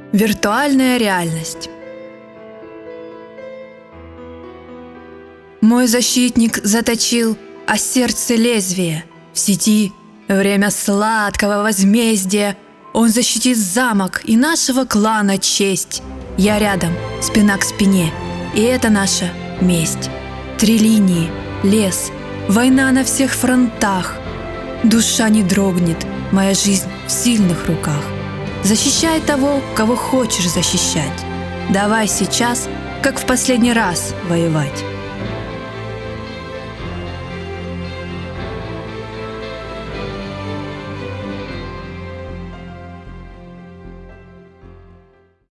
Виртуальная реальность. Мой защитник заточил, а сердце лезвие. В сети время сладкого возмездия. Он защитит замок и нашего клана честь. Я рядом, спина к спине, и это наша месть. 3 линии, лес, война на всех фронтах. Душа не дрогнет, моя жизнь в сильных руках. Защищай того, кого хочешь защищать. Давай сейчас, как в последний раз, воевать.